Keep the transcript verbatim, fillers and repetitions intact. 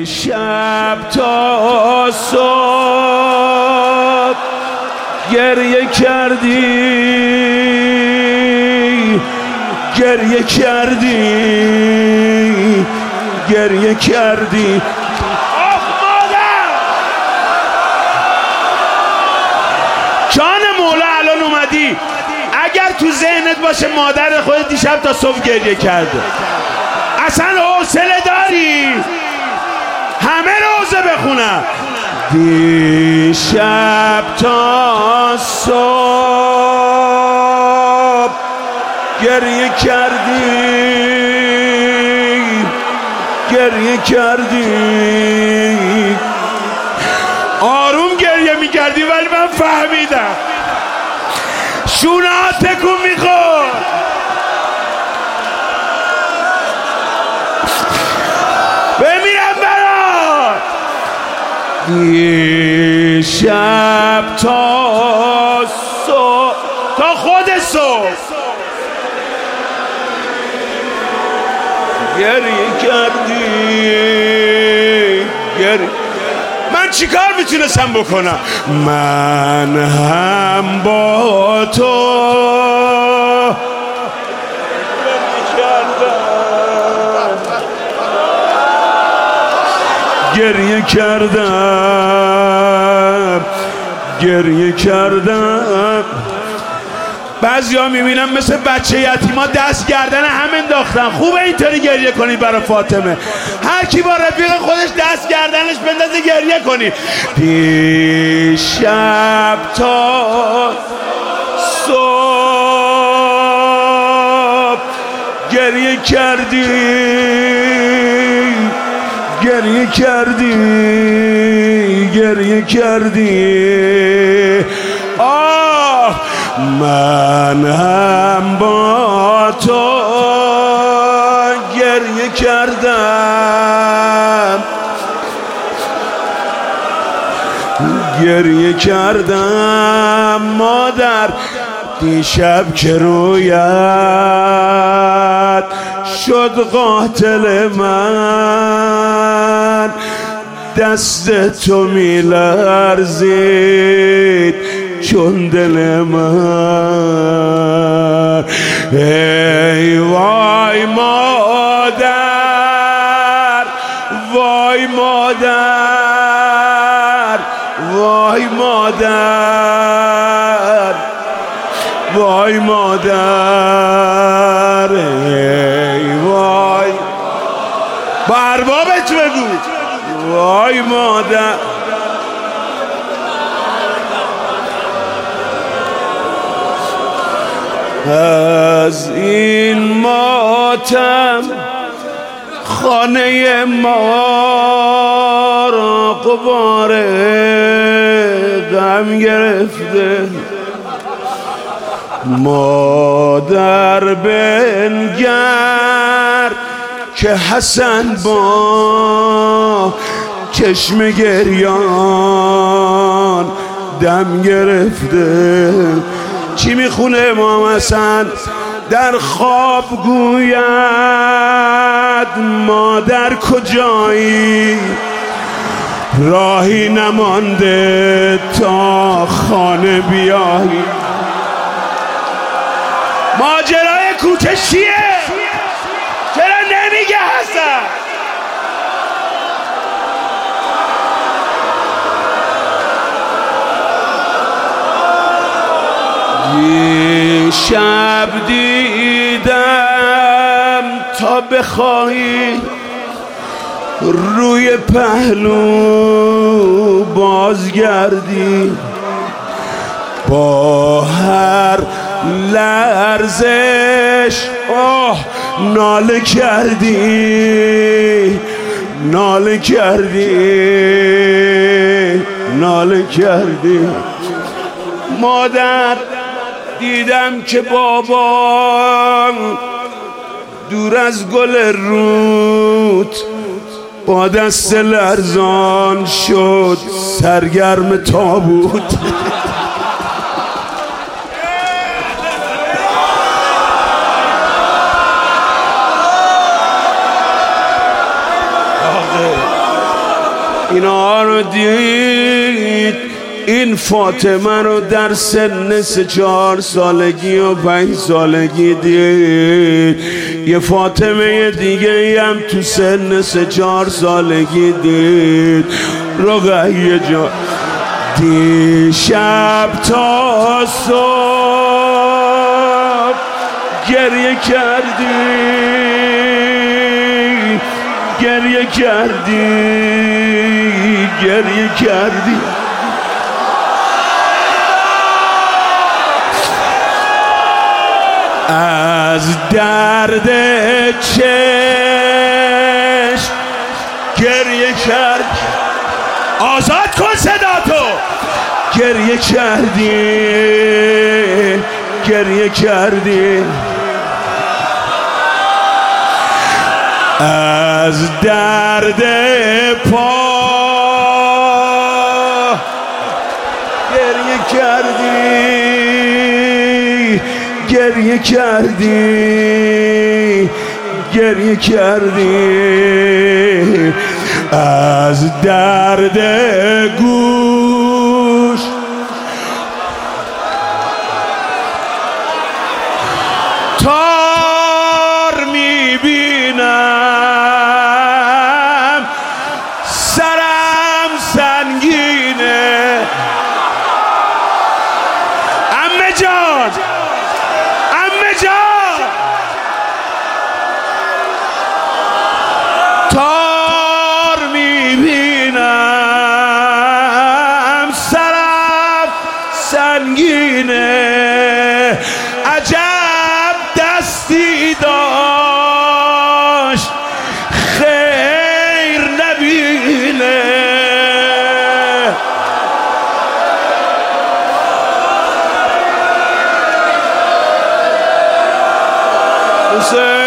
شب تا صبح گریه کردی گریه کردی گریه کردی آخ مادر جان مولا الان اومدی اگر تو ذهنت باشه مادر خودت دیشب تا صبح گریه کرده اصلا حوصله داری همه روزه بخونم دیشب تا صبح گریه کردی گریه کردی آروم گریه میکردی ولی من فهمیدم شونه ها تکون میخورد بمیرم برات دیشب تا صبح تا خود صبح گریه کردی گریه من چیکار میتونستم بکنم من هم با تو گریه کردم گریه کردم بعضی ها میبینم مثل بچه یتیما دست گردن هم انداختن خوبه اینطوری گریه کنید برای فاطمه هر کی با رفیق خودش دست گردنش بندازه گریه کنید دیشب تا صبح گریه کردی گریه کردی گریه کردی آه من هم با تو گریه کردم گریه کردم مادر دیشب که رویت شد قاتل من دست تو میلرزید چون دل من ای وای مادر وای مادر وای مادر وای مادر ای وای با اربابت بگو وای مادر از این ماتم خانه ما را غبار غم گرفته مادر بنگر که حسن با چشم گریان دم گرفته چی میخونه امام حسن در خواب گوید مادر کجایی راهی نمانده تا خانه بیایی ماجرای کوچه چیه؟ چرا نمیگه حسن؟ شب دیدم تا بخواهی روی پهلو بازگردی با هر لرزش آه ناله کردی ناله کردی ناله کردی مادر دیدم که بابام دور از گل رود با دست لرزان شد سرگرم تابوت اینا رو دید. این فاطمه رو در سن سه چهار سالگی و پنج سالگی دید. یه فاطمه دیگه هم تو سن سه چهار سالگی دید. رقیه جان دیشب تا صبح گریه کردی، گریه کردی، گریه کردی. از درد چشم گریه کرد. آزاد کن صداتو. گریه کردی، گریه کردی. از درد پا گریه کردی، گریه کردی، گریه کردی. از درد گوش تار میبینم، سرم سنگینه. عمه جان، عمه جان، تار میبینم، سرم سنگینه. عجب دستی داشت خیر نبینه. حسین